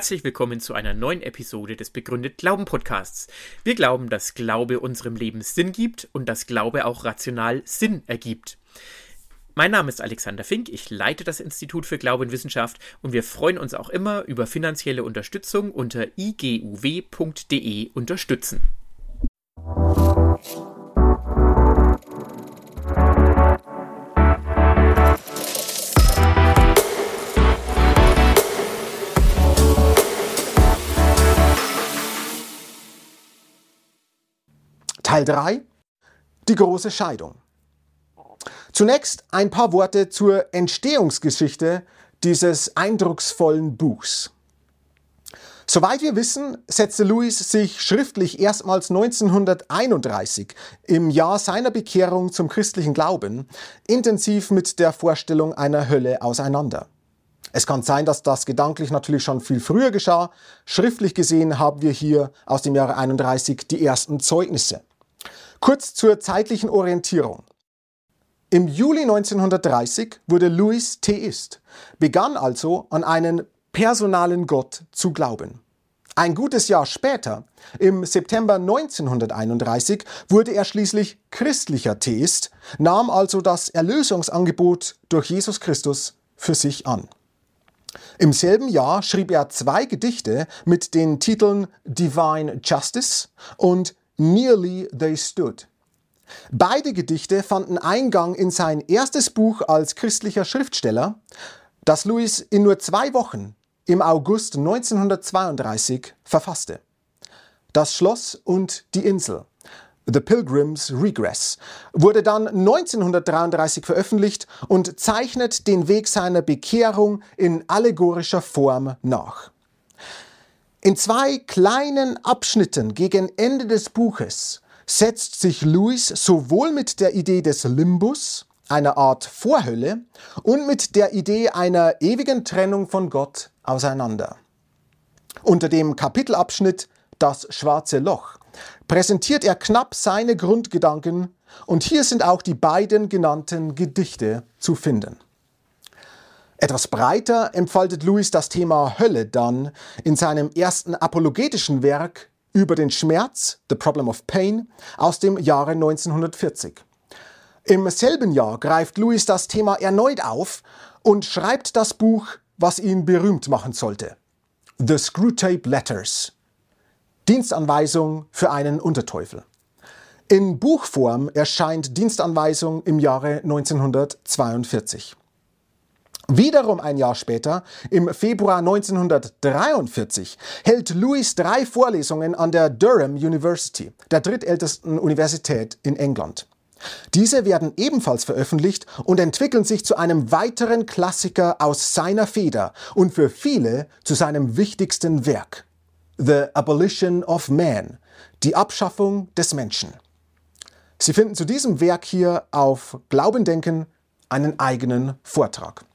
Herzlich willkommen zu einer neuen Episode des Begründet Glauben Podcasts. Wir glauben, dass Glaube unserem Leben Sinn gibt und dass Glaube auch rational Sinn ergibt. Mein Name ist Alexander Fink, ich leite das Institut für Glaube und Wissenschaft und wir freuen uns auch immer über finanzielle Unterstützung unter iguw.de unterstützen. Teil 3: Die große Scheidung. Zunächst ein paar Worte zur Entstehungsgeschichte dieses eindrucksvollen Buchs. Soweit wir wissen, setzte Lewis sich schriftlich erstmals 1931, im Jahr seiner Bekehrung zum christlichen Glauben, intensiv mit der Vorstellung einer Hölle auseinander. Es kann sein, dass das gedanklich natürlich schon viel früher geschah. Schriftlich gesehen haben wir hier aus dem Jahre 31 die ersten Zeugnisse. Kurz zur zeitlichen Orientierung. Im Juli 1930 wurde Lewis Theist, begann also an einen personalen Gott zu glauben. Ein gutes Jahr später, im September 1931, wurde er schließlich christlicher Theist, nahm also das Erlösungsangebot durch Jesus Christus für sich an. Im selben Jahr schrieb er 2 Gedichte mit den Titeln Divine Justice und Nearly They Stood. Beide Gedichte fanden Eingang in sein erstes Buch als christlicher Schriftsteller, das Lewis in nur 2 Wochen im August 1932 verfasste. Das Schloss und die Insel, The Pilgrim's Regress, wurde dann 1933 veröffentlicht und zeichnet den Weg seiner Bekehrung in allegorischer Form nach. In 2 kleinen Abschnitten gegen Ende des Buches setzt sich Lewis sowohl mit der Idee des Limbus, einer Art Vorhölle, und mit der Idee einer ewigen Trennung von Gott auseinander. Unter dem Kapitelabschnitt Das schwarze Loch präsentiert er knapp seine Grundgedanken und hier sind auch die beiden genannten Gedichte zu finden. Etwas breiter entfaltet Lewis das Thema Hölle dann in seinem ersten apologetischen Werk über den Schmerz, The Problem of Pain, aus dem Jahre 1940. Im selben Jahr greift Lewis das Thema erneut auf und schreibt das Buch, was ihn berühmt machen sollte: The Screwtape Letters, Dienstanweisung für einen Unterteufel. In Buchform erscheint Dienstanweisung im Jahre 1942. Wiederum ein Jahr später, im Februar 1943, hält Lewis 3 Vorlesungen an der Durham University, der drittältesten Universität in England. Diese werden ebenfalls veröffentlicht und entwickeln sich zu einem weiteren Klassiker aus seiner Feder und für viele zu seinem wichtigsten Werk: The Abolition of Man, die Abschaffung des Menschen. Sie finden zu diesem Werk hier auf Glaubendenken einen eigenen Vortrag.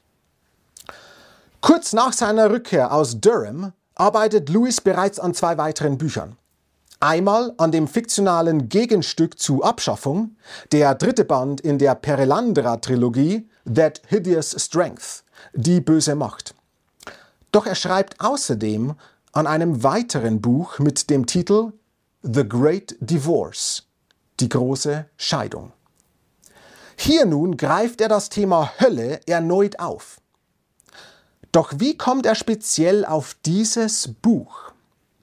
Kurz nach seiner Rückkehr aus Durham arbeitet Lewis bereits an 2 weiteren Büchern. Einmal an dem fiktionalen Gegenstück zu Abschaffung, der 3. Band in der Perelandra-Trilogie, That Hideous Strength, die böse Macht. Doch er schreibt außerdem an einem weiteren Buch mit dem Titel The Great Divorce, die große Scheidung. Hier nun greift er das Thema Hölle erneut auf. Doch wie kommt er speziell auf dieses Buch?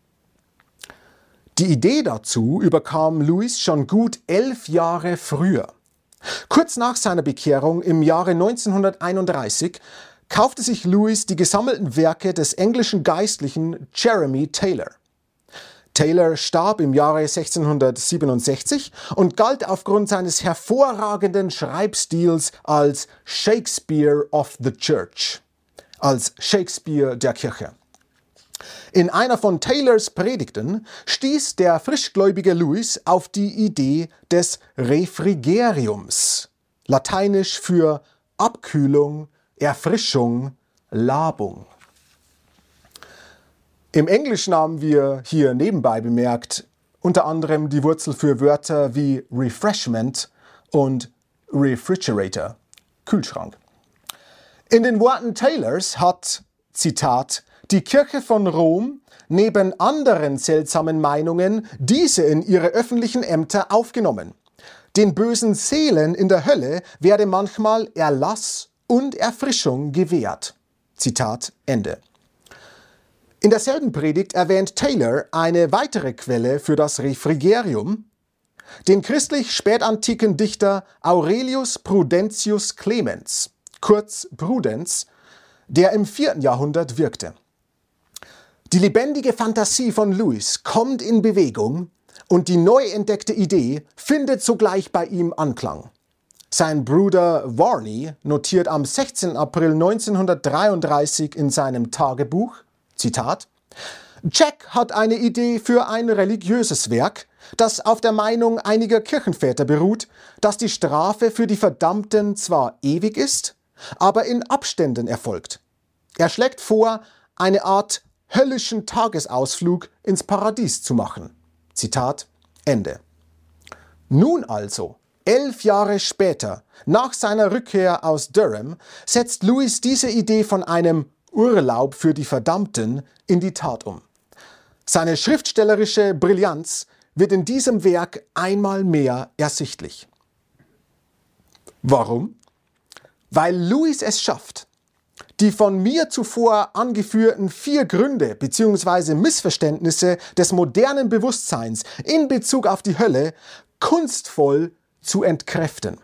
Die Idee dazu überkam Lewis schon gut 11 Jahre früher. Kurz nach seiner Bekehrung im Jahre 1931 kaufte sich Lewis die gesammelten Werke des englischen Geistlichen Jeremy Taylor. Taylor starb im Jahre 1667 und galt aufgrund seines hervorragenden Schreibstils als Shakespeare of the Church, als Shakespeare der Kirche. In einer von Taylors Predigten stieß der frischgläubige Lewis auf die Idee des Refrigeriums, lateinisch für Abkühlung, Erfrischung, Labung. Im Englischen haben wir hier nebenbei bemerkt unter anderem die Wurzel für Wörter wie Refreshment und Refrigerator, Kühlschrank. In den Worten Taylors hat, Zitat, die Kirche von Rom neben anderen seltsamen Meinungen diese in ihre öffentlichen Ämter aufgenommen. Den bösen Seelen in der Hölle werde manchmal Erlass und Erfrischung gewährt. Zitat Ende. In derselben Predigt erwähnt Taylor eine weitere Quelle für das Refrigerium, den christlich-spätantiken Dichter Aurelius Prudentius Clemens, kurz Prudenz, der im 4. Jahrhundert wirkte. Die lebendige Fantasie von Lewis kommt in Bewegung und die neu entdeckte Idee findet sogleich bei ihm Anklang. Sein Bruder Varney notiert am 16. April 1933 in seinem Tagebuch, Zitat, Jack hat eine Idee für ein religiöses Werk, das auf der Meinung einiger Kirchenväter beruht, dass die Strafe für die Verdammten zwar ewig ist, aber in Abständen erfolgt. Er schlägt vor, eine Art höllischen Tagesausflug ins Paradies zu machen. Zitat Ende. Nun also, 11 Jahre später, nach seiner Rückkehr aus Durham, setzt Lewis diese Idee von einem Urlaub für die Verdammten in die Tat um. Seine schriftstellerische Brillanz wird in diesem Werk einmal mehr ersichtlich. Warum? Weil Lewis es schafft, die von mir zuvor angeführten 4 Gründe bzw. Missverständnisse des modernen Bewusstseins in Bezug auf die Hölle kunstvoll zu entkräften.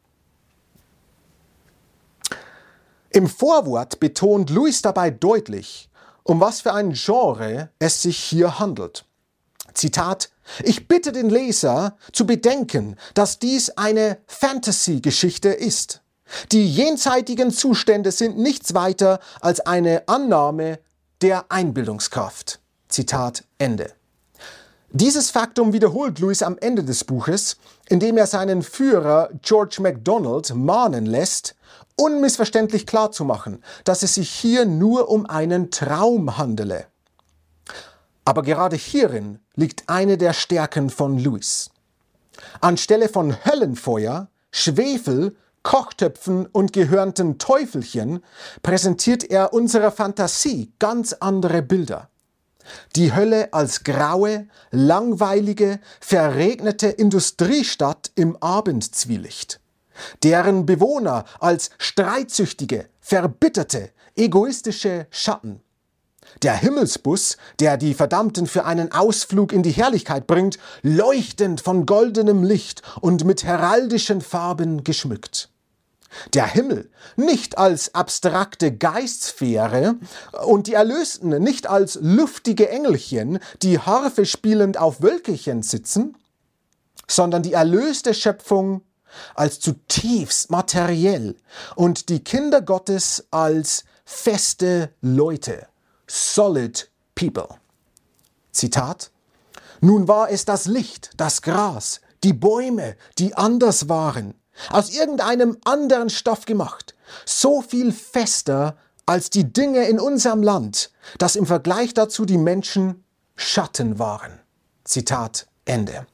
Im Vorwort betont Lewis dabei deutlich, um was für ein Genre es sich hier handelt. Zitat: Ich bitte den Leser zu bedenken, dass dies eine Fantasy-Geschichte ist. Die jenseitigen Zustände sind nichts weiter als eine Annahme der Einbildungskraft. Zitat Ende. Dieses Faktum wiederholt Lewis am Ende des Buches, indem er seinen Führer George MacDonald mahnen lässt, unmissverständlich klarzumachen, dass es sich hier nur um einen Traum handele. Aber gerade hierin liegt eine der Stärken von Lewis. Anstelle von Höllenfeuer, Schwefel, Kochtöpfen und gehörnten Teufelchen präsentiert er unserer Fantasie ganz andere Bilder. Die Hölle als graue, langweilige, verregnete Industriestadt im Abendzwielicht. Deren Bewohner als streitsüchtige, verbitterte, egoistische Schatten. Der Himmelsbus, der die Verdammten für einen Ausflug in die Herrlichkeit bringt, leuchtend von goldenem Licht und mit heraldischen Farben geschmückt. Der Himmel nicht als abstrakte Geistsphäre und die Erlösten nicht als luftige Engelchen, die Harfe spielend auf Wölkchen sitzen, sondern die erlöste Schöpfung als zutiefst materiell und die Kinder Gottes als feste Leute, solid people. Zitat: Nun war es das Licht, das Gras, die Bäume, die anders waren, aus irgendeinem anderen Stoff gemacht, so viel fester als die Dinge in unserem Land, dass im Vergleich dazu die Menschen Schatten waren. Zitat Ende.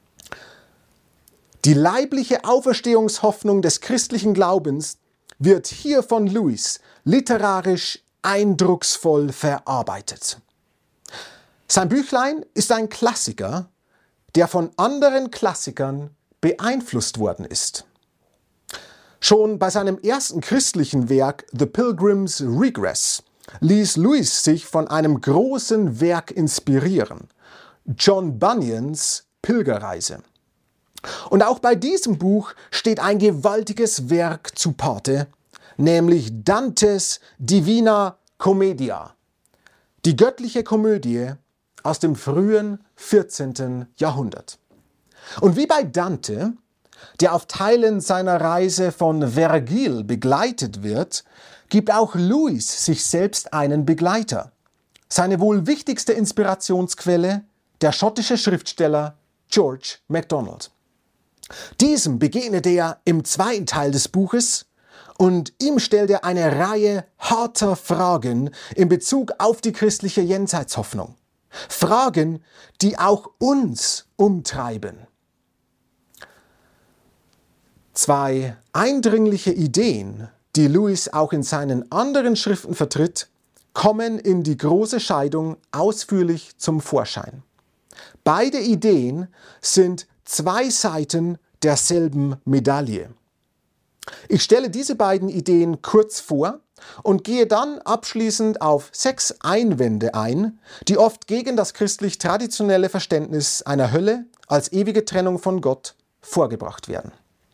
Die leibliche Auferstehungshoffnung des christlichen Glaubens wird hier von Lewis literarisch eindrucksvoll verarbeitet. Sein Büchlein ist ein Klassiker, der von anderen Klassikern beeinflusst worden ist. Schon bei seinem ersten christlichen Werk The Pilgrim's Regress ließ Lewis sich von einem großen Werk inspirieren, John Bunyans Pilgerreise. Und auch bei diesem Buch steht ein gewaltiges Werk zu Pate, nämlich Dantes Divina Commedia, die göttliche Komödie aus dem frühen 14. Jahrhundert. Und wie bei Dante, der auf Teilen seiner Reise von Vergil begleitet wird, gibt auch Lewis sich selbst einen Begleiter. Seine wohl wichtigste Inspirationsquelle, der schottische Schriftsteller George MacDonald. Diesem begegnet er im 2. Teil des Buches und ihm stellt er eine Reihe harter Fragen in Bezug auf die christliche Jenseitshoffnung. Fragen, die auch uns umtreiben. 2 eindringliche Ideen, die Lewis auch in seinen anderen Schriften vertritt, kommen in die große Scheidung ausführlich zum Vorschein. Beide Ideen sind zwei Seiten derselben Medaille. Ich stelle diese beiden Ideen kurz vor und gehe dann abschließend auf 6 Einwände ein, die oft gegen das christlich-traditionelle Verständnis einer Hölle als ewige Trennung von Gott vorgebracht werden.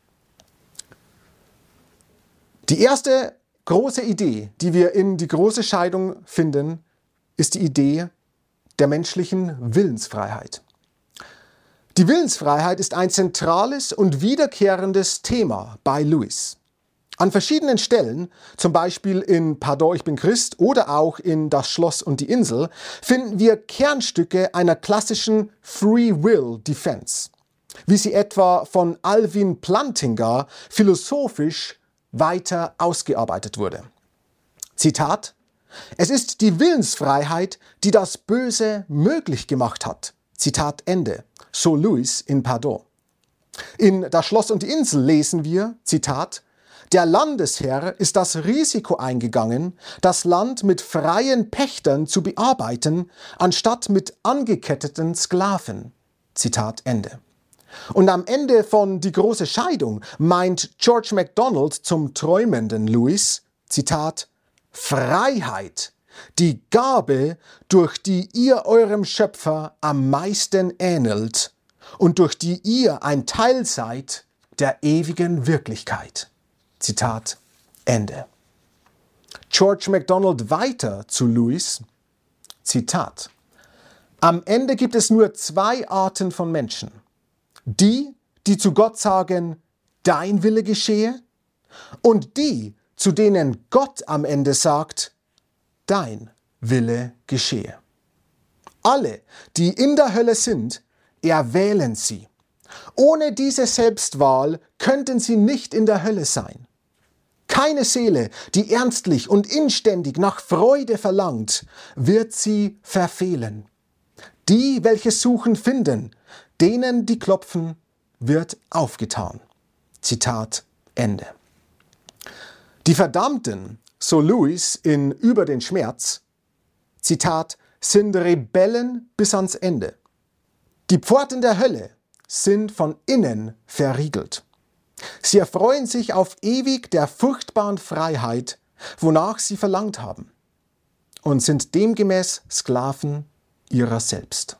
Die erste große Idee, die wir in die große Scheidung finden, ist die Idee der menschlichen Willensfreiheit. Die Willensfreiheit ist ein zentrales und wiederkehrendes Thema bei Lewis. An verschiedenen Stellen, zum Beispiel in Pardon, ich bin Christ oder auch in Das Schloss und die Insel, finden wir Kernstücke einer klassischen Free Will Defense, wie sie etwa von Alvin Plantinga philosophisch weiter ausgearbeitet wurde. Zitat: Es ist die Willensfreiheit, die das Böse möglich gemacht hat. Zitat Ende. So Lewis in Pardon. In Das Schloss und die Insel lesen wir, Zitat: Der Landesherr ist das Risiko eingegangen, das Land mit freien Pächtern zu bearbeiten, anstatt mit angeketteten Sklaven. Zitat Ende. Und am Ende von Die große Scheidung meint George MacDonald zum träumenden Lewis, Zitat: Freiheit, die Gabe, durch die ihr eurem Schöpfer am meisten ähnelt und durch die ihr ein Teil seid der ewigen Wirklichkeit. Zitat Ende. George MacDonald weiter zu Lewis, Zitat: Am Ende gibt es nur 2 Arten von Menschen. Die, die zu Gott sagen, dein Wille geschehe, und die, zu denen Gott am Ende sagt, dein Wille geschehe. Alle, die in der Hölle sind, erwählen sie. Ohne diese Selbstwahl könnten sie nicht in der Hölle sein. Keine Seele, die ernstlich und inständig nach Freude verlangt, wird sie verfehlen. Die, welche suchen, finden, denen, die klopfen, wird aufgetan. Zitat Ende. Die Verdammten, so Lewis in Über den Schmerz, Zitat, sind Rebellen bis ans Ende. Die Pforten der Hölle sind von innen verriegelt. Sie erfreuen sich auf ewig der furchtbaren Freiheit, wonach sie verlangt haben, und sind demgemäß Sklaven ihrer selbst.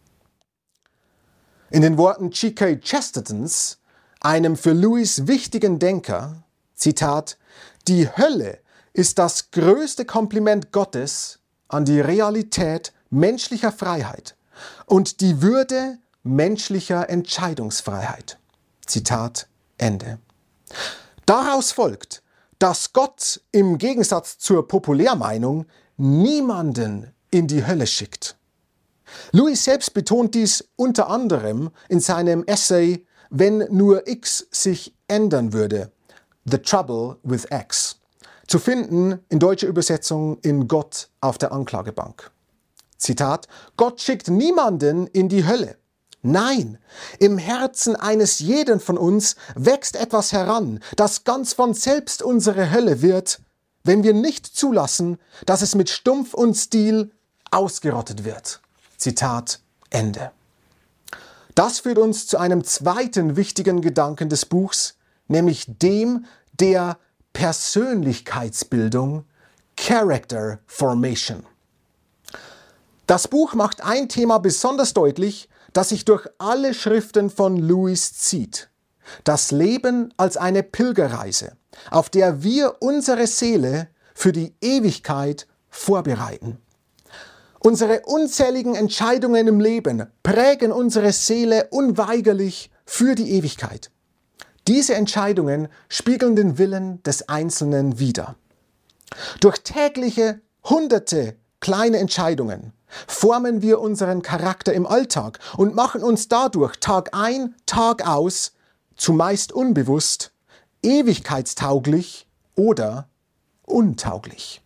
In den Worten G.K. Chestertons, einem für Lewis wichtigen Denker, Zitat, die Hölle ist das größte Kompliment Gottes an die Realität menschlicher Freiheit und die Würde menschlicher Entscheidungsfreiheit. Zitat Ende. Daraus folgt, dass Gott im Gegensatz zur Populärmeinung niemanden in die Hölle schickt. Lewis selbst betont dies unter anderem in seinem Essay Wenn nur X sich ändern würde, The Trouble with X, zu finden in deutscher Übersetzung in Gott auf der Anklagebank. Zitat: Gott schickt niemanden in die Hölle. Nein, im Herzen eines jeden von uns wächst etwas heran, das ganz von selbst unsere Hölle wird, wenn wir nicht zulassen, dass es mit Stumpf und Stil ausgerottet wird. Zitat Ende. Das führt uns zu einem zweiten wichtigen Gedanken des Buchs, nämlich dem der Persönlichkeitsbildung, Character Formation. Das Buch macht ein Thema besonders deutlich, das sich durch alle Schriften von Lewis zieht. Das Leben als eine Pilgerreise, auf der wir unsere Seele für die Ewigkeit vorbereiten. Unsere unzähligen Entscheidungen im Leben prägen unsere Seele unweigerlich für die Ewigkeit. Diese Entscheidungen spiegeln den Willen des Einzelnen wider. Durch tägliche, hunderte kleine Entscheidungen formen wir unseren Charakter im Alltag und machen uns dadurch Tag ein, Tag aus, zumeist unbewusst, ewigkeitstauglich oder untauglich.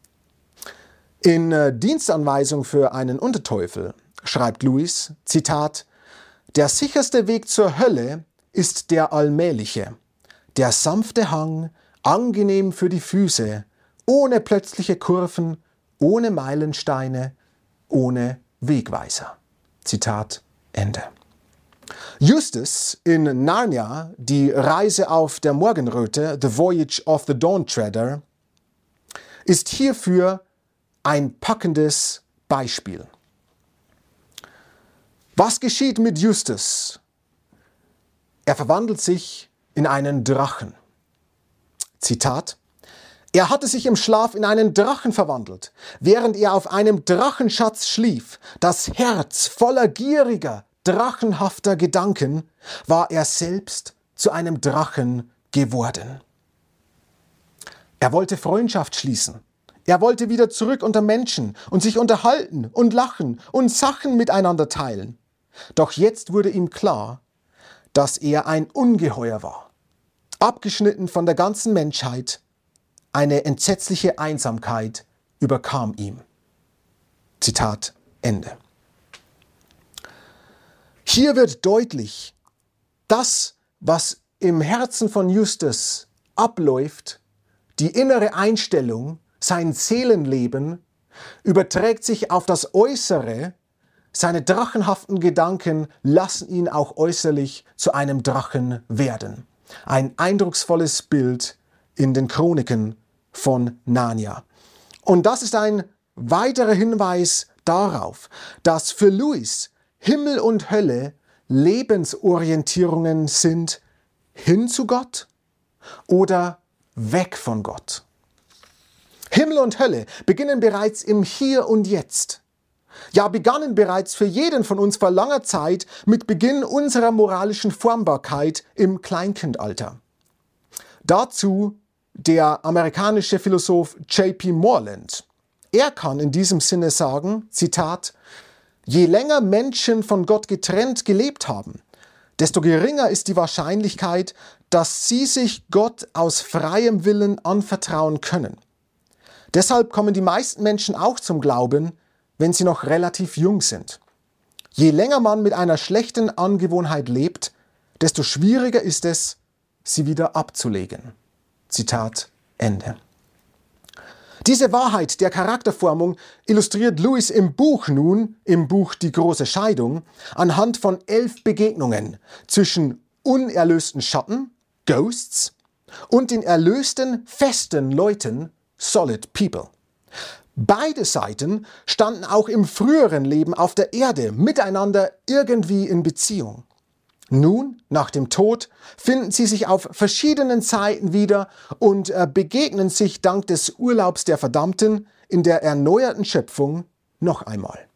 In Dienstanweisung für einen Unterteufel schreibt Lewis, Zitat, der sicherste Weg zur Hölle ist der allmähliche, der sanfte Hang, angenehm für die Füße, ohne plötzliche Kurven ohne Meilensteine, ohne Wegweiser. Zitat Ende. Justus in Narnia, die Reise auf der Morgenröte, The Voyage of the Dawn Treader, ist hierfür ein packendes Beispiel. Was geschieht mit Justus? Er verwandelt sich in einen Drachen. Zitat: Er hatte sich im Schlaf in einen Drachen verwandelt, während er auf einem Drachenschatz schlief. Das Herz voller gieriger, drachenhafter Gedanken war er selbst zu einem Drachen geworden. Er wollte Freundschaft schließen. Er wollte wieder zurück unter Menschen und sich unterhalten und lachen und Sachen miteinander teilen. Doch jetzt wurde ihm klar, dass er ein Ungeheuer war. Abgeschnitten von der ganzen Menschheit, eine entsetzliche Einsamkeit überkam ihm. Zitat Ende. Hier wird deutlich, das, was im Herzen von Justus abläuft, die innere Einstellung, sein Seelenleben, überträgt sich auf das Äußere. Seine drachenhaften Gedanken lassen ihn auch äußerlich zu einem Drachen werden. Ein eindrucksvolles Bild in den Chroniken von Narnia. Und das ist ein weiterer Hinweis darauf, dass für Lewis Himmel und Hölle Lebensorientierungen sind, hin zu Gott oder weg von Gott. Himmel und Hölle beginnen bereits im Hier und Jetzt. Ja, begannen bereits für jeden von uns vor langer Zeit mit Beginn unserer moralischen Formbarkeit im Kleinkindalter. Dazu der amerikanische Philosoph J.P. Moreland. Er kann in diesem Sinne sagen, Zitat: Je länger Menschen von Gott getrennt gelebt haben, desto geringer ist die Wahrscheinlichkeit, dass sie sich Gott aus freiem Willen anvertrauen können. Deshalb kommen die meisten Menschen auch zum Glauben, wenn sie noch relativ jung sind. Je länger man mit einer schlechten Angewohnheit lebt, desto schwieriger ist es, sie wieder abzulegen. Zitat Ende. Diese Wahrheit der Charakterformung illustriert Lewis im Buch Die große Scheidung, anhand von 11 Begegnungen zwischen unerlösten Schatten, Ghosts, und den erlösten, festen Leuten, Solid People. Beide Seiten standen auch im früheren Leben auf der Erde miteinander irgendwie in Beziehung. Nun, nach dem Tod, finden sie sich auf verschiedenen Seiten wieder und begegnen sich dank des Urlaubs der Verdammten in der erneuerten Schöpfung noch einmal.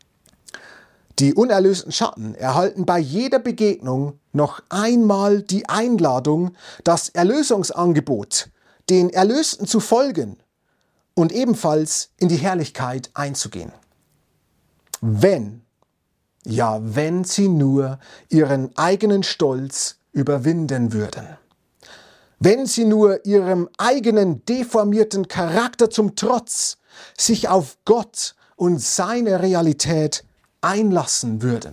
Die unerlösten Schatten erhalten bei jeder Begegnung noch einmal die Einladung, das Erlösungsangebot, den Erlösten zu folgen und ebenfalls in die Herrlichkeit einzugehen. Wenn sie nur ihren eigenen Stolz überwinden würden. Wenn sie nur ihrem eigenen deformierten Charakter zum Trotz sich auf Gott und seine Realität einlassen würden.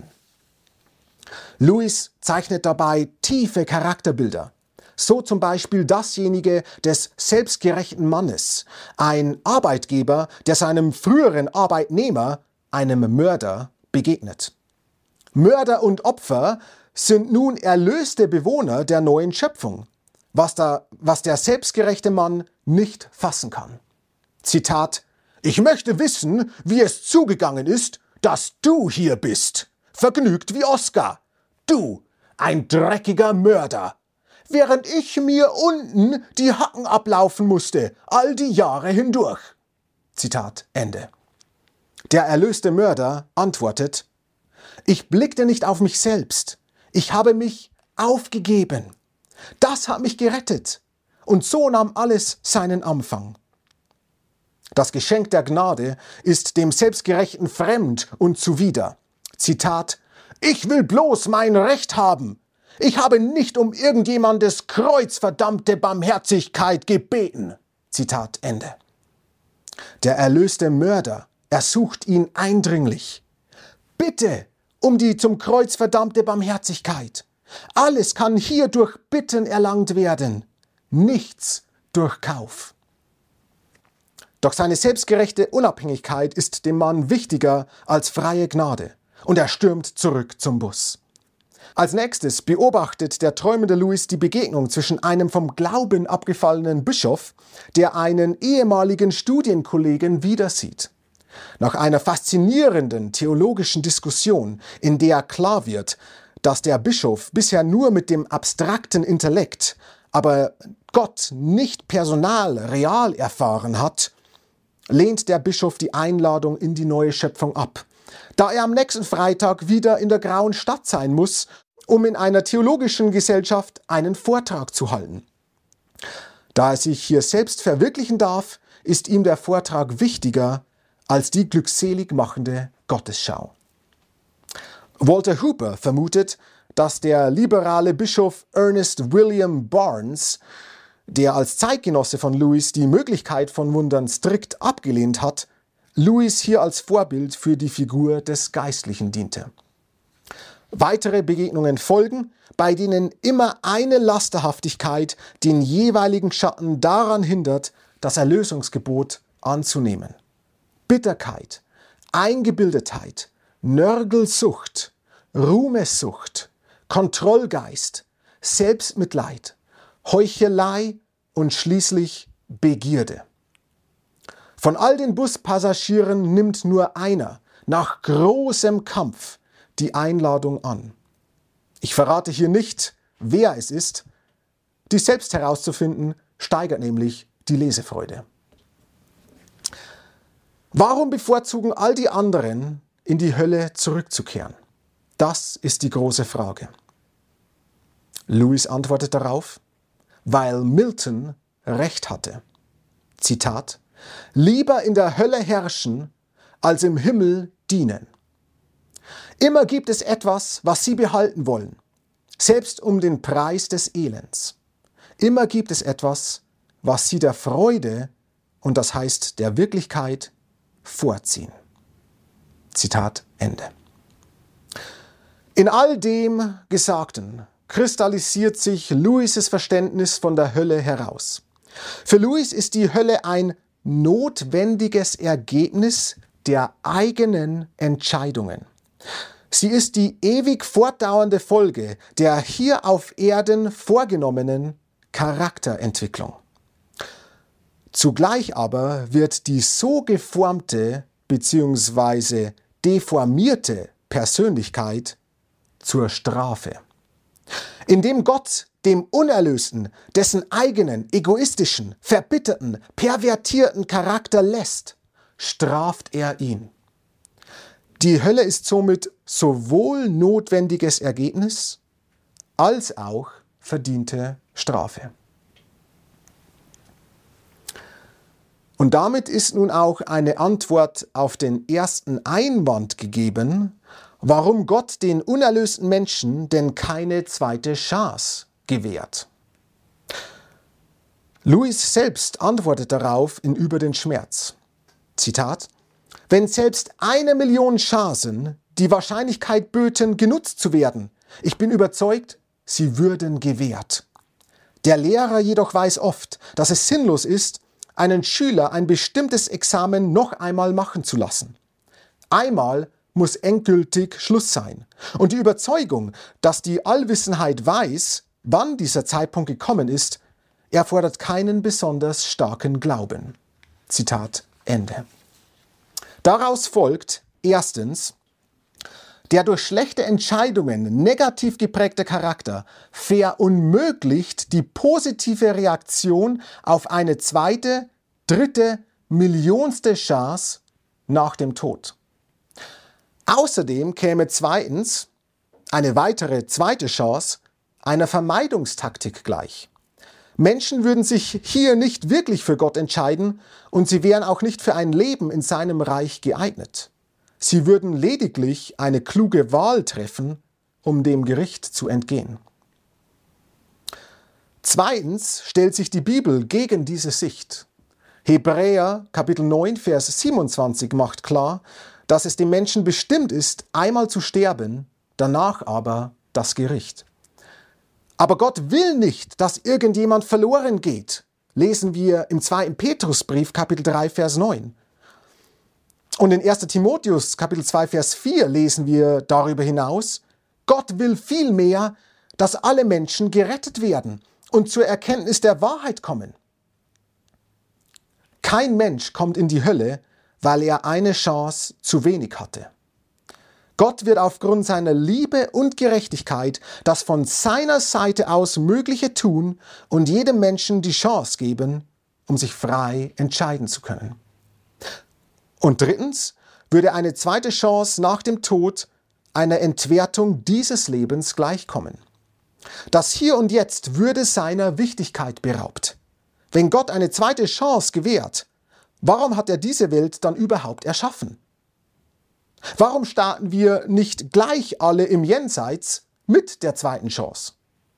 Lewis zeichnet dabei tiefe Charakterbilder. So zum Beispiel dasjenige des selbstgerechten Mannes, ein Arbeitgeber, der seinem früheren Arbeitnehmer, einem Mörder, begegnet. Mörder und Opfer sind nun erlöste Bewohner der neuen Schöpfung, was der selbstgerechte Mann nicht fassen kann. Zitat: Ich möchte wissen, wie es zugegangen ist, dass du hier bist. Vergnügt wie Oscar. Du, ein dreckiger Mörder. Während ich mir unten die Hacken ablaufen musste, all die Jahre hindurch. Zitat Ende. Der erlöste Mörder antwortet: Ich blickte nicht auf mich selbst. Ich habe mich aufgegeben. Das hat mich gerettet. Und so nahm alles seinen Anfang. Das Geschenk der Gnade ist dem Selbstgerechten fremd und zuwider. Zitat: Ich will bloß mein Recht haben. Ich habe nicht um irgendjemandes kreuzverdammte Barmherzigkeit gebeten. Zitat Ende. Der erlöste Mörder ersucht ihn eindringlich: Bitte um die zum Kreuz verdammte Barmherzigkeit. Alles kann hier durch Bitten erlangt werden, nichts durch Kauf. Doch seine selbstgerechte Unabhängigkeit ist dem Mann wichtiger als freie Gnade und er stürmt zurück zum Bus. Als nächstes beobachtet der träumende Louis die Begegnung zwischen einem vom Glauben abgefallenen Bischof, der einen ehemaligen Studienkollegen wieder sieht. Nach einer faszinierenden theologischen Diskussion, in der klar wird, dass der Bischof bisher nur mit dem abstrakten Intellekt, aber Gott nicht personal, real erfahren hat, lehnt der Bischof die Einladung in die neue Schöpfung ab, da er am nächsten Freitag wieder in der Grauen Stadt sein muss, um in einer theologischen Gesellschaft einen Vortrag zu halten. Da er sich hier selbst verwirklichen darf, ist ihm der Vortrag wichtiger als die glückselig machende Gottesschau. Walter Hooper vermutet, dass der liberale Bischof Ernest William Barnes, der als Zeitgenosse von Louis die Möglichkeit von Wundern strikt abgelehnt hat, Louis hier als Vorbild für die Figur des Geistlichen diente. Weitere Begegnungen folgen, bei denen immer eine Lasterhaftigkeit den jeweiligen Schatten daran hindert, das Erlösungsgebot anzunehmen. Bitterkeit, Eingebildetheit, Nörgelsucht, Ruhmessucht, Kontrollgeist, Selbstmitleid, Heuchelei und schließlich Begierde. Von all den Buspassagieren nimmt nur einer nach großem Kampf die Einladung an. Ich verrate hier nicht, wer es ist. Dies selbst herauszufinden, steigert nämlich die Lesefreude. Warum bevorzugen all die anderen, in die Hölle zurückzukehren? Das ist die große Frage. Louis antwortet darauf, weil Milton recht hatte. Zitat: Lieber in der Hölle herrschen, als im Himmel dienen. Immer gibt es etwas, was sie behalten wollen, selbst um den Preis des Elends. Immer gibt es etwas, was sie der Freude, und das heißt der Wirklichkeit, vorziehen. Zitat Ende. In all dem Gesagten kristallisiert sich Louis' Verständnis von der Hölle heraus. Für Louis ist die Hölle ein notwendiges Ergebnis der eigenen Entscheidungen. Sie ist die ewig fortdauernde Folge der hier auf Erden vorgenommenen Charakterentwicklung. Zugleich aber wird die so geformte bzw. deformierte Persönlichkeit zur Strafe. Indem Gott dem Unerlösten dessen eigenen, egoistischen, verbitterten, pervertierten Charakter lässt, straft er ihn. Die Hölle ist somit sowohl notwendiges Ergebnis als auch verdiente Strafe. Und damit ist nun auch eine Antwort auf den ersten Einwand gegeben, warum Gott den unerlösten Menschen denn keine zweite Chance gewährt. Louis selbst antwortet darauf in Über den Schmerz. Zitat: Wenn selbst 1 Million Chancen die Wahrscheinlichkeit böten, genutzt zu werden, ich bin überzeugt, sie würden gewährt. Der Lehrer jedoch weiß oft, dass es sinnlos ist, einen Schüler ein bestimmtes Examen noch einmal machen zu lassen. Einmal muss endgültig Schluss sein. Und die Überzeugung, dass die Allwissenheit weiß, wann dieser Zeitpunkt gekommen ist, erfordert keinen besonders starken Glauben. Zitat Ende. Daraus folgt erstens, der durch schlechte Entscheidungen negativ geprägte Charakter verunmöglicht die positive Reaktion auf eine zweite, dritte, millionste Chance nach dem Tod. Außerdem käme zweitens eine weitere zweite Chance einer Vermeidungstaktik gleich. Menschen würden sich hier nicht wirklich für Gott entscheiden und sie wären auch nicht für ein Leben in seinem Reich geeignet. Sie würden lediglich eine kluge Wahl treffen, um dem Gericht zu entgehen. Zweitens stellt sich die Bibel gegen diese Sicht. Hebräer Kapitel 9, Vers 27 macht klar, dass es dem Menschen bestimmt ist, einmal zu sterben, danach aber das Gericht. Aber Gott will nicht, dass irgendjemand verloren geht. lesen wir im 2. Petrusbrief, Kapitel 3, Vers 9. Und in 1. Timotheus, Kapitel 2, Vers 4 lesen wir darüber hinaus: Gott will vielmehr, dass alle Menschen gerettet werden und zur Erkenntnis der Wahrheit kommen. Kein Mensch kommt in die Hölle, weil er eine Chance zu wenig hatte. Gott wird aufgrund seiner Liebe und Gerechtigkeit das von seiner Seite aus Mögliche tun und jedem Menschen die Chance geben, um sich frei entscheiden zu können. Und drittens würde eine zweite Chance nach dem Tod einer Entwertung dieses Lebens gleichkommen. Das Hier und Jetzt würde seiner Wichtigkeit beraubt. Wenn Gott eine zweite Chance gewährt, warum hat er diese Welt dann überhaupt erschaffen? Warum starten wir nicht gleich alle im Jenseits mit der zweiten Chance?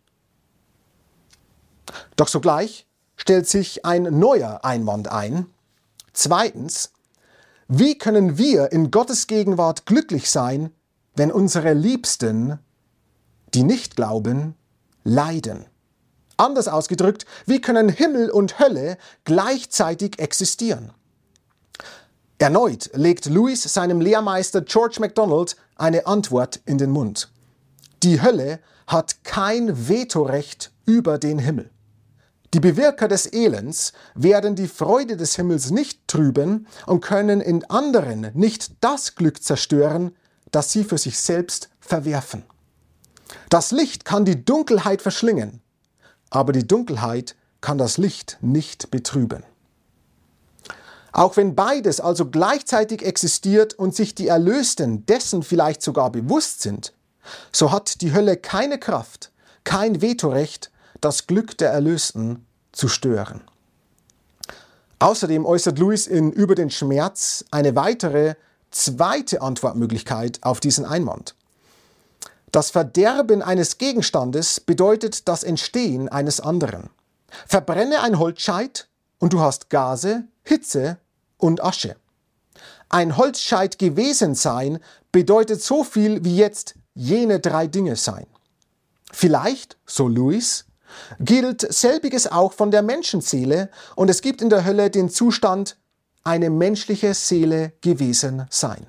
Doch sogleich stellt sich ein neuer Einwand ein. Zweitens, wie können wir in Gottes Gegenwart glücklich sein, wenn unsere Liebsten, die nicht glauben, leiden? Anders ausgedrückt, wie können Himmel und Hölle gleichzeitig existieren? Erneut legt Lewis seinem Lehrmeister George MacDonald eine Antwort in den Mund. Die Hölle hat kein Vetorecht über den Himmel. Die Bewirker des Elends werden die Freude des Himmels nicht trüben und können in anderen nicht das Glück zerstören, das sie für sich selbst verwerfen. Das Licht kann die Dunkelheit verschlingen, aber die Dunkelheit kann das Licht nicht betrüben. Auch wenn beides also gleichzeitig existiert und sich die Erlösten dessen vielleicht sogar bewusst sind, so hat die Hölle keine Kraft, kein Vetorecht, das Glück der Erlösten zu stören. Außerdem äußert Lewis in Über den Schmerz eine weitere, zweite Antwortmöglichkeit auf diesen Einwand. Das Verderben eines Gegenstandes bedeutet das Entstehen eines anderen. Verbrenne ein Holzscheit und du hast Gase, Hitze und Asche. Ein Holzscheit gewesen sein bedeutet so viel wie jetzt jene 3 Dinge sein. Vielleicht, so Lewis, gilt selbiges auch von der Menschenseele und es gibt in der Hölle den Zustand, eine menschliche Seele gewesen sein.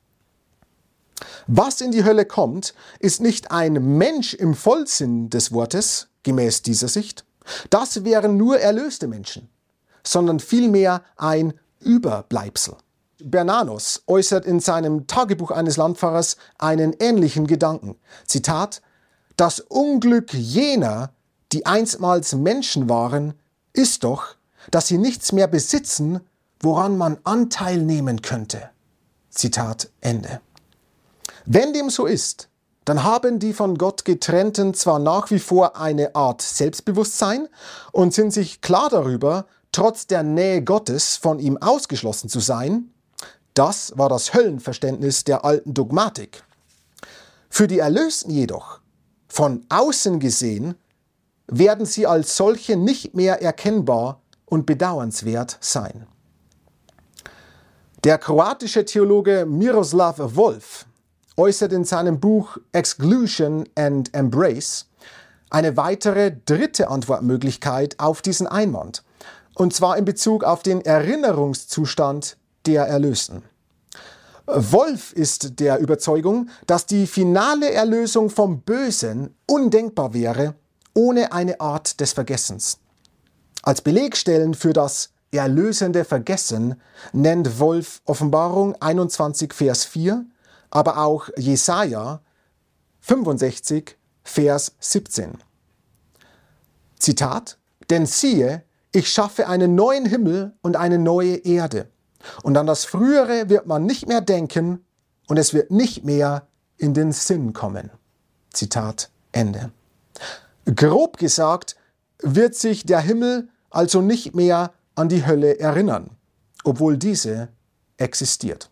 Was in die Hölle kommt, ist nicht ein Mensch im Vollsinn des Wortes, gemäß dieser Sicht. Das wären nur erlöste Menschen, sondern vielmehr ein Überbleibsel. Bernanos äußert in seinem Tagebuch eines Landfahrers einen ähnlichen Gedanken. Zitat: Das Unglück jener, die einstmals Menschen waren, ist doch, dass sie nichts mehr besitzen, woran man Anteil nehmen könnte. Zitat Ende. Wenn dem so ist, dann haben die von Gott Getrennten zwar nach wie vor eine Art Selbstbewusstsein und sind sich klar darüber, trotz der Nähe Gottes von ihm ausgeschlossen zu sein. Das war das Höllenverständnis der alten Dogmatik. Für die Erlösten jedoch, von außen gesehen, werden sie als solche nicht mehr erkennbar und bedauernswert sein. Der kroatische Theologe Miroslav Volf äußert in seinem Buch Exclusion and Embrace eine weitere dritte Antwortmöglichkeit auf diesen Einwand, und zwar in Bezug auf den Erinnerungszustand der Erlösten. Volf ist der Überzeugung, dass die finale Erlösung vom Bösen undenkbar wäre, ohne eine Art des Vergessens. Als Belegstellen für das erlösende Vergessen nennt Volf Offenbarung 21, Vers 4, aber auch Jesaja 65, Vers 17. Zitat: Denn siehe, ich schaffe einen neuen Himmel und eine neue Erde. Und an das Frühere wird man nicht mehr denken und es wird nicht mehr in den Sinn kommen. Zitat Ende. Grob gesagt wird sich der Himmel also nicht mehr an die Hölle erinnern, obwohl diese existiert.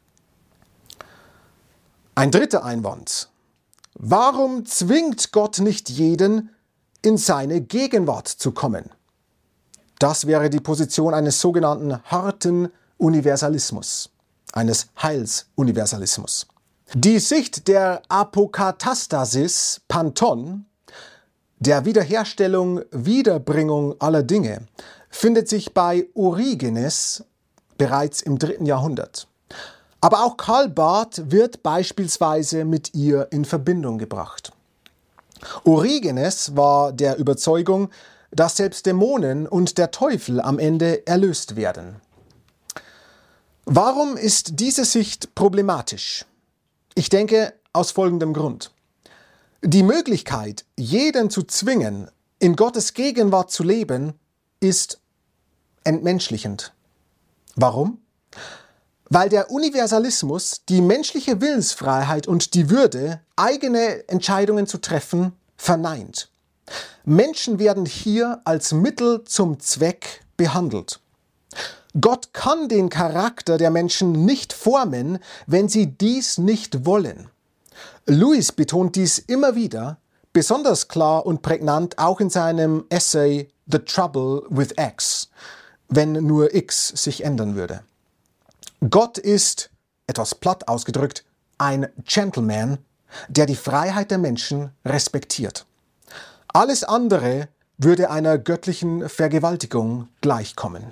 Ein dritter Einwand. Warum zwingt Gott nicht jeden, in seine Gegenwart zu kommen? Das wäre die Position eines sogenannten harten Universalismus, eines Heilsuniversalismus. Die Sicht der Apokatastasis Panton, der Wiederherstellung, Wiederbringung aller Dinge, findet sich bei Origenes bereits im 3. Jahrhundert. Aber auch Karl Barth wird beispielsweise mit ihr in Verbindung gebracht. Origenes war der Überzeugung, dass selbst Dämonen und der Teufel am Ende erlöst werden. Warum ist diese Sicht problematisch? Ich denke, aus folgendem Grund. Die Möglichkeit, jeden zu zwingen, in Gottes Gegenwart zu leben, ist entmenschlichend. Warum? Weil der Universalismus die menschliche Willensfreiheit und die Würde, eigene Entscheidungen zu treffen, verneint. Menschen werden hier als Mittel zum Zweck behandelt. Gott kann den Charakter der Menschen nicht formen, wenn sie dies nicht wollen. Lewis betont dies immer wieder, besonders klar und prägnant auch in seinem Essay The Trouble with X, wenn nur X sich ändern würde. Gott ist, etwas platt ausgedrückt, ein Gentleman, der die Freiheit der Menschen respektiert. Alles andere würde einer göttlichen Vergewaltigung gleichkommen.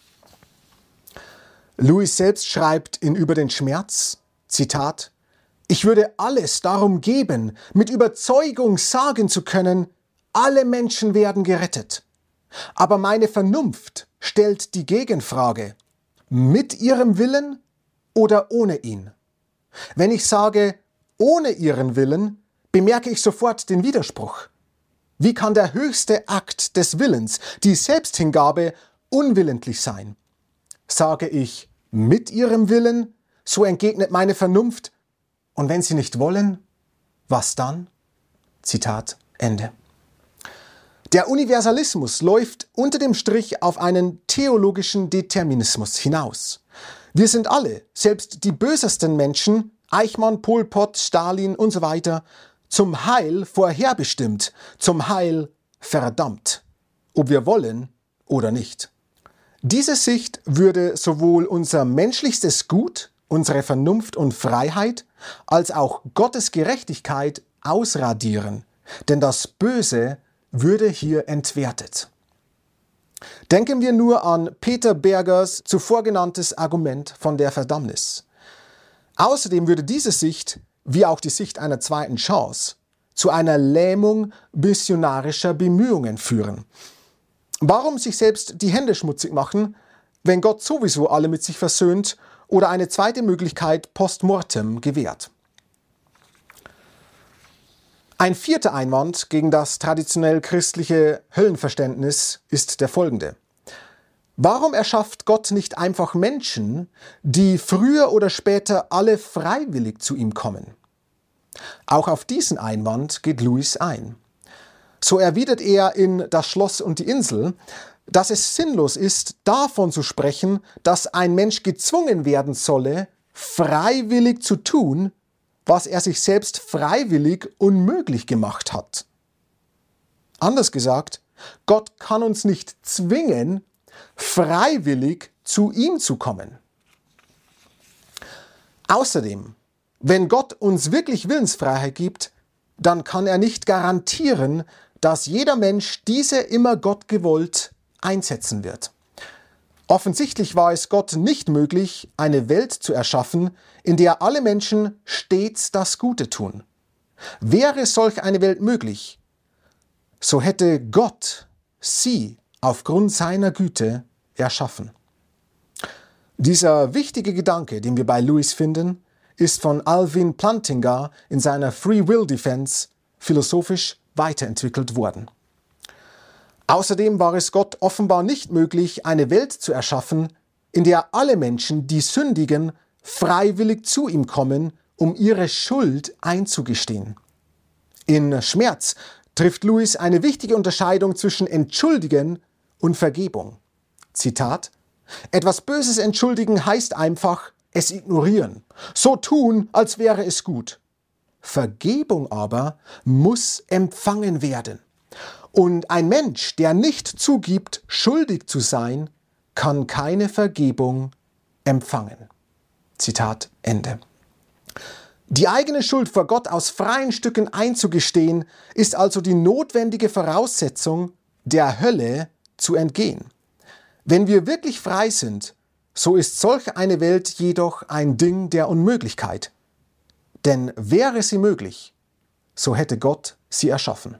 Lewis selbst schreibt in Über den Schmerz, Zitat, ich würde alles darum geben, mit Überzeugung sagen zu können, alle Menschen werden gerettet. Aber meine Vernunft stellt die Gegenfrage, mit ihrem Willen oder ohne ihn? Wenn ich sage, ohne ihren Willen, bemerke ich sofort den Widerspruch. Wie kann der höchste Akt des Willens, die Selbsthingabe, unwillentlich sein? Sage ich, mit ihrem Willen, so entgegnet meine Vernunft, und wenn sie nicht wollen, was dann? Zitat Ende. Der Universalismus läuft unter dem Strich auf einen theologischen Determinismus hinaus. Wir sind alle, selbst die bösesten Menschen, Eichmann, Pol Pot, Stalin und so weiter, zum Heil vorherbestimmt, zum Heil verdammt, ob wir wollen oder nicht. Diese Sicht würde sowohl unser menschlichstes Gut, unsere Vernunft und Freiheit, als auch Gottes Gerechtigkeit ausradieren, denn das Böse würde hier entwertet. Denken wir nur an Peter Bergers zuvor genanntes Argument von der Verdammnis. Außerdem würde diese Sicht, wie auch die Sicht einer zweiten Chance, zu einer Lähmung missionarischer Bemühungen führen. Warum sich selbst die Hände schmutzig machen, wenn Gott sowieso alle mit sich versöhnt oder eine zweite Möglichkeit post mortem gewährt? Ein vierter Einwand gegen das traditionell christliche Höllenverständnis ist der folgende. Warum erschafft Gott nicht einfach Menschen, die früher oder später alle freiwillig zu ihm kommen? Auch auf diesen Einwand geht Lewis ein. So erwidert er in Das Schloss und die Insel, dass es sinnlos ist, davon zu sprechen, dass ein Mensch gezwungen werden solle, freiwillig zu tun, was er sich selbst freiwillig unmöglich gemacht hat. Anders gesagt, Gott kann uns nicht zwingen, freiwillig zu ihm zu kommen. Außerdem, wenn Gott uns wirklich Willensfreiheit gibt, dann kann er nicht garantieren, dass jeder Mensch diese immer Gott gewollt einsetzen wird. Offensichtlich war es Gott nicht möglich, eine Welt zu erschaffen, in der alle Menschen stets das Gute tun. Wäre solch eine Welt möglich, so hätte Gott sie aufgrund seiner Güte erschaffen. Dieser wichtige Gedanke, den wir bei Lewis finden, ist von Alvin Plantinga in seiner Free Will Defense philosophisch weiterentwickelt worden. Außerdem war es Gott offenbar nicht möglich, eine Welt zu erschaffen, in der alle Menschen, die sündigen, freiwillig zu ihm kommen, um ihre Schuld einzugestehen. In Schmerz trifft Lewis eine wichtige Unterscheidung zwischen Entschuldigen und Vergebung. Zitat: Etwas Böses entschuldigen heißt einfach, es ignorieren, so tun, als wäre es gut. Vergebung aber muss empfangen werden. Und ein Mensch, der nicht zugibt, schuldig zu sein, kann keine Vergebung empfangen. Zitat Ende. Die eigene Schuld vor Gott aus freien Stücken einzugestehen, ist also die notwendige Voraussetzung, der Hölle zu entgehen. Wenn wir wirklich frei sind, so ist solch eine Welt jedoch ein Ding der Unmöglichkeit. Denn wäre sie möglich, so hätte Gott sie erschaffen.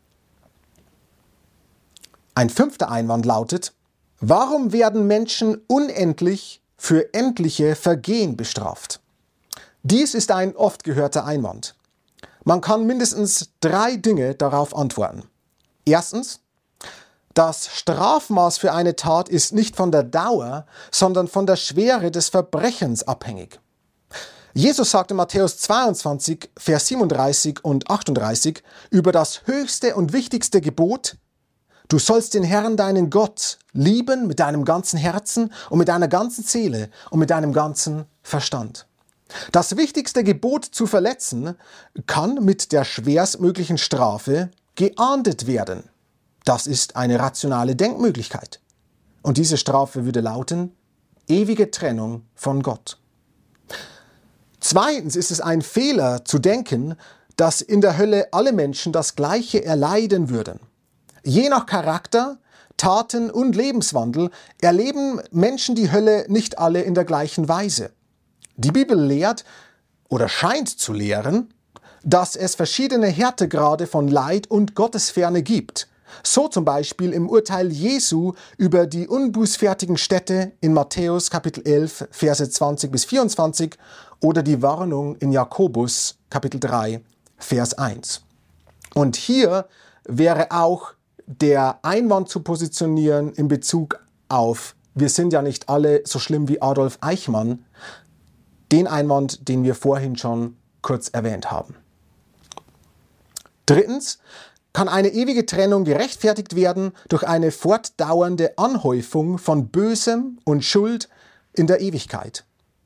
Ein 5. Einwand lautet: Warum werden Menschen unendlich für endliche Vergehen bestraft? Dies ist ein oft gehörter Einwand. Man kann mindestens 3 Dinge darauf antworten. Erstens: Das Strafmaß für eine Tat ist nicht von der Dauer, sondern von der Schwere des Verbrechens abhängig. Jesus sagt in Matthäus 22, Vers 37 und 38 über das höchste und wichtigste Gebot: Du sollst den Herrn, deinen Gott, lieben mit deinem ganzen Herzen und mit deiner ganzen Seele und mit deinem ganzen Verstand. Das wichtigste Gebot zu verletzen kann mit der schwerstmöglichen Strafe geahndet werden. Das ist eine rationale Denkmöglichkeit. Und diese Strafe würde lauten: ewige Trennung von Gott. Zweitens ist es ein Fehler zu denken, dass in der Hölle alle Menschen das Gleiche erleiden würden. Je nach Charakter, Taten und Lebenswandel erleben Menschen die Hölle nicht alle in der gleichen Weise. Die Bibel lehrt oder scheint zu lehren, dass es verschiedene Härtegrade von Leid und Gottesferne gibt. So zum Beispiel im Urteil Jesu über die unbußfertigen Städte in Matthäus Kapitel 11, Verse 20 bis 24 oder die Warnung in Jakobus Kapitel 3, Vers 1. Und hier wäre auch der Einwand zu positionieren in Bezug auf: Wir sind ja nicht alle so schlimm wie Adolf Eichmann. Den Einwand, den wir vorhin schon kurz erwähnt haben. Drittens: Kann eine ewige Trennung gerechtfertigt werden durch eine fortdauernde Anhäufung von Bösem und Schuld in der Ewigkeit?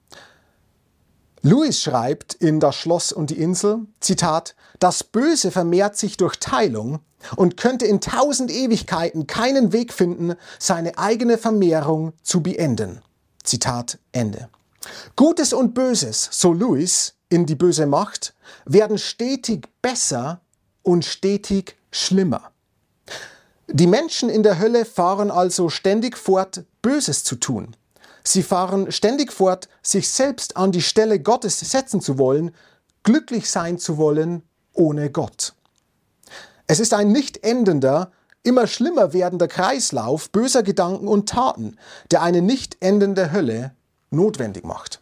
Lewis schreibt in Das Schloss und die Insel, Zitat: Das Böse vermehrt sich durch Teilung und könnte in 1000 Ewigkeiten keinen Weg finden, seine eigene Vermehrung zu beenden. Zitat Ende. Gutes und Böses, so Lewis in Die böse Macht, werden stetig besser und stetig schlimmer. Die Menschen in der Hölle fahren also ständig fort, Böses zu tun. Sie fahren ständig fort, sich selbst an die Stelle Gottes setzen zu wollen, glücklich sein zu wollen ohne Gott. Es ist ein nicht endender, immer schlimmer werdender Kreislauf böser Gedanken und Taten, der eine nicht endende Hölle notwendig macht.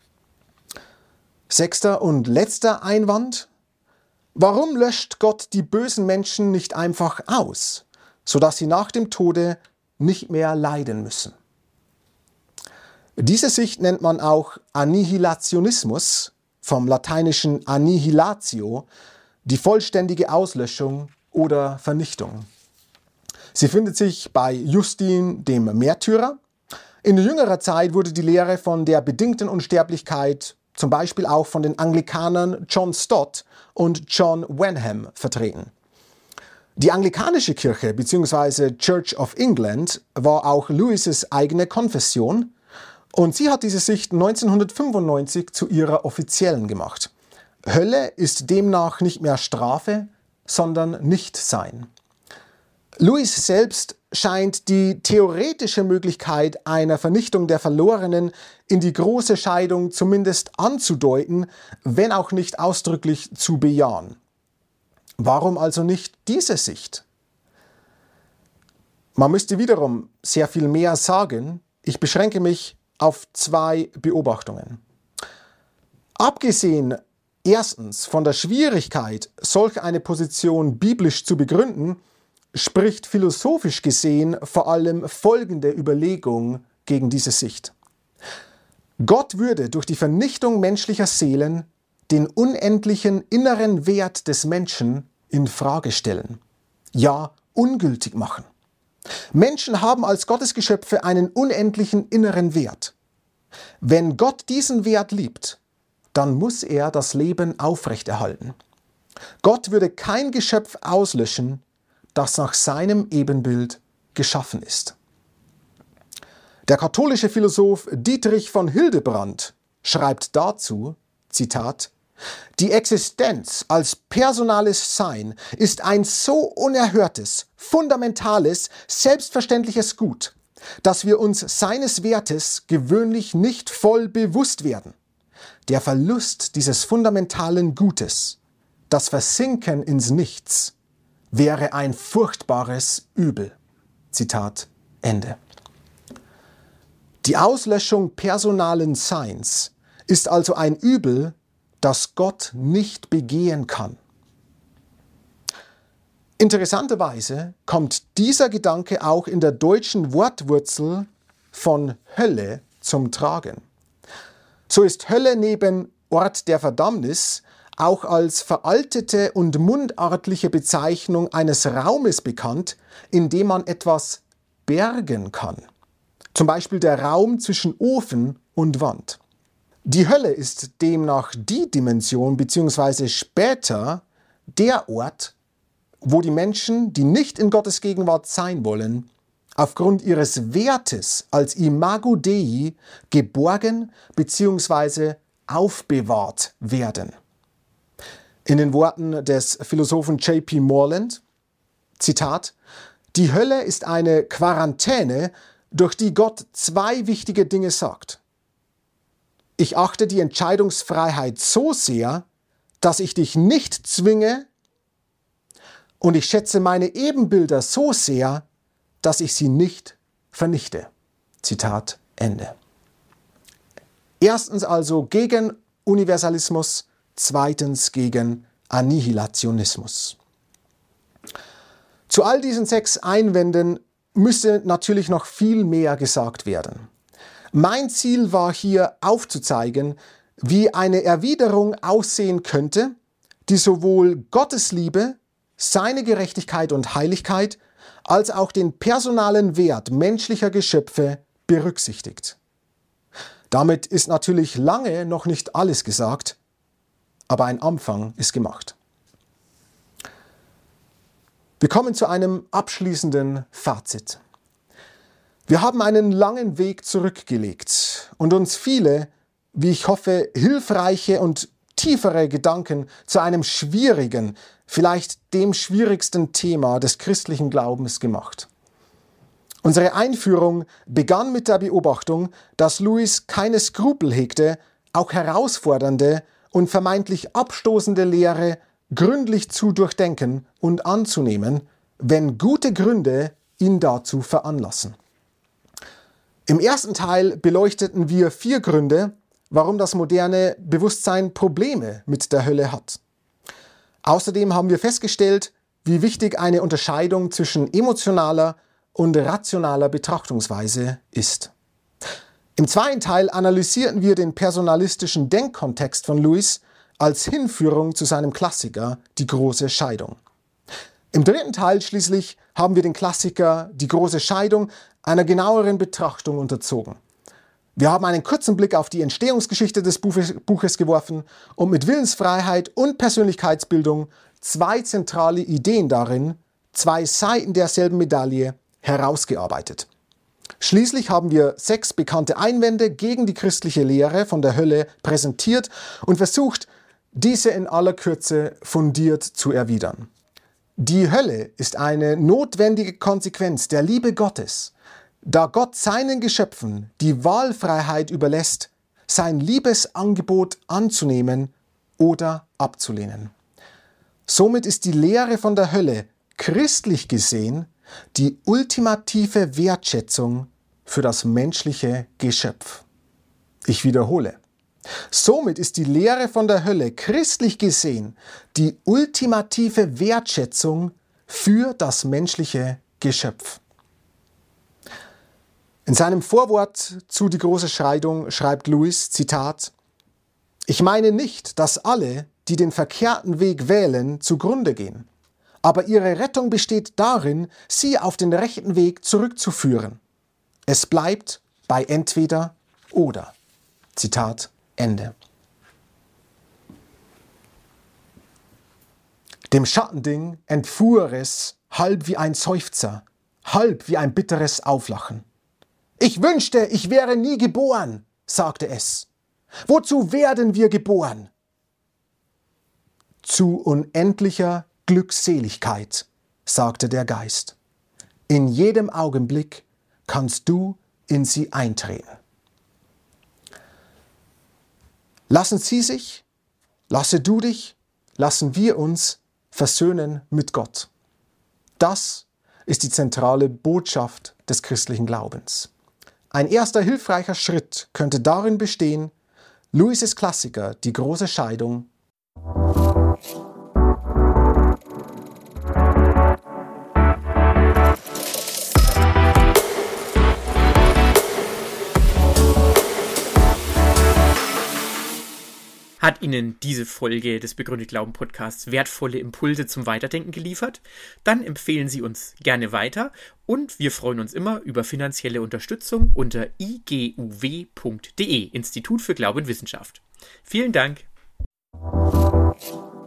6. und letzter Einwand: Warum löscht Gott die bösen Menschen nicht einfach aus, sodass sie nach dem Tode nicht mehr leiden müssen? Diese Sicht nennt man auch Annihilationismus, vom lateinischen annihilatio, die vollständige Auslöschung oder Vernichtung. Sie findet sich bei Justin dem Märtyrer. In jüngerer Zeit wurde die Lehre von der bedingten Unsterblichkeit zum Beispiel auch von den Anglikanern John Stott und John Wenham vertreten. Die anglikanische Kirche bzw. Church of England war auch Lewis' eigene Konfession und sie hat diese Sicht 1995 zu ihrer offiziellen gemacht. Hölle ist demnach nicht mehr Strafe, sondern Nichtsein. Lewis selbst scheint die theoretische Möglichkeit einer Vernichtung der Verlorenen in die große Scheidung zumindest anzudeuten, wenn auch nicht ausdrücklich zu bejahen. Warum also nicht diese Sicht? Man müsste wiederum sehr viel mehr sagen. Ich beschränke mich auf 2 Beobachtungen. Abgesehen erstens von der Schwierigkeit, solch eine Position biblisch zu begründen, spricht philosophisch gesehen vor allem folgende Überlegung gegen diese Sicht. Gott würde durch die Vernichtung menschlicher Seelen den unendlichen inneren Wert des Menschen in Frage stellen, ja ungültig machen. Menschen haben als Gottesgeschöpfe einen unendlichen inneren Wert. Wenn Gott diesen Wert liebt, dann muss er das Leben aufrechterhalten. Gott würde kein Geschöpf auslöschen, das nach seinem Ebenbild geschaffen ist. Der katholische Philosoph Dietrich von Hildebrand schreibt dazu, Zitat: Die Existenz als personales Sein ist ein so unerhörtes, fundamentales, selbstverständliches Gut, dass wir uns seines Wertes gewöhnlich nicht voll bewusst werden. Der Verlust dieses fundamentalen Gutes, das Versinken ins Nichts, wäre ein furchtbares Übel. Zitat Ende. Die Auslöschung personalen Seins ist also ein Übel, das Gott nicht begehen kann. Interessanterweise kommt dieser Gedanke auch in der deutschen Wortwurzel von Hölle zum Tragen. So ist Hölle neben Ort der Verdammnis auch als veraltete und mundartliche Bezeichnung eines Raumes bekannt, in dem man etwas bergen kann. Zum Beispiel der Raum zwischen Ofen und Wand. Die Hölle ist demnach die Dimension bzw. später der Ort, wo die Menschen, die nicht in Gottes Gegenwart sein wollen, aufgrund ihres Wertes als Imago Dei geborgen bzw. aufbewahrt werden. In den Worten des Philosophen J.P. Moreland, Zitat, die Hölle ist eine Quarantäne, durch die Gott zwei wichtige Dinge sagt. Ich achte die Entscheidungsfreiheit so sehr, dass ich dich nicht zwinge, und ich schätze meine Ebenbilder so sehr, dass ich sie nicht vernichte. Zitat Ende. Erstens also gegen Universalismus, zweitens gegen Annihilationismus. Zu all diesen 6 Einwänden müsste natürlich noch viel mehr gesagt werden. Mein Ziel war hier aufzuzeigen, wie eine Erwiderung aussehen könnte, die sowohl Gottes Liebe, seine Gerechtigkeit und Heiligkeit, als auch den personalen Wert menschlicher Geschöpfe berücksichtigt. Damit ist natürlich lange noch nicht alles gesagt, aber ein Anfang ist gemacht. Wir kommen zu einem abschließenden Fazit. Wir haben einen langen Weg zurückgelegt und uns viele, wie ich hoffe, hilfreiche und tiefere Gedanken zu einem schwierigen, vielleicht dem schwierigsten Thema des christlichen Glaubens gemacht. Unsere Einführung begann mit der Beobachtung, dass Lewis keine Skrupel hegte, auch herausfordernde und vermeintlich abstoßende Lehre gründlich zu durchdenken und anzunehmen, wenn gute Gründe ihn dazu veranlassen. Im ersten Teil beleuchteten wir 4 Gründe, warum das moderne Bewusstsein Probleme mit der Hölle hat. Außerdem haben wir festgestellt, wie wichtig eine Unterscheidung zwischen emotionaler und rationaler Betrachtungsweise ist. Im zweiten Teil analysierten wir den personalistischen Denkkontext von Lewis als Hinführung zu seinem Klassiker Die große Scheidung. Im dritten Teil schließlich haben wir den Klassiker Die große Scheidung einer genaueren Betrachtung unterzogen. Wir haben einen kurzen Blick auf die Entstehungsgeschichte des Buches geworfen und mit Willensfreiheit und Persönlichkeitsbildung 2 zentrale Ideen darin, 2 Seiten derselben Medaille, herausgearbeitet. Schließlich haben wir 6 bekannte Einwände gegen die christliche Lehre von der Hölle präsentiert und versucht, diese in aller Kürze fundiert zu erwidern. Die Hölle ist eine notwendige Konsequenz der Liebe Gottes, da Gott seinen Geschöpfen die Wahlfreiheit überlässt, sein Liebesangebot anzunehmen oder abzulehnen. Somit ist die Lehre von der Hölle christlich gesehen die ultimative Wertschätzung für das menschliche Geschöpf. Ich wiederhole. Somit ist die Lehre von der Hölle christlich gesehen die ultimative Wertschätzung für das menschliche Geschöpf. In seinem Vorwort zu Die große Scheidung schreibt Lewis, Zitat, ich meine nicht, dass alle, die den verkehrten Weg wählen, zugrunde gehen. Aber ihre Rettung besteht darin, sie auf den rechten Weg zurückzuführen. Es bleibt bei entweder oder. Zitat Ende. Dem Schattending entfuhr es halb wie ein Seufzer, halb wie ein bitteres Auflachen. Ich wünschte, ich wäre nie geboren, sagte es. Wozu werden wir geboren? Zu unendlicher Glückseligkeit, sagte der Geist. In jedem Augenblick kannst du in sie eintreten. Lassen sie sich, lasse du dich, lassen wir uns versöhnen mit Gott. Das ist die zentrale Botschaft des christlichen Glaubens. Ein erster hilfreicher Schritt könnte darin bestehen, Lewis' Klassiker Die große Scheidung Hat Ihnen diese Folge des Begründet Glauben Podcasts wertvolle Impulse zum Weiterdenken geliefert? Dann empfehlen Sie uns gerne weiter und wir freuen uns immer über finanzielle Unterstützung unter iguw.de, Institut für Glaube und Wissenschaft. Vielen Dank!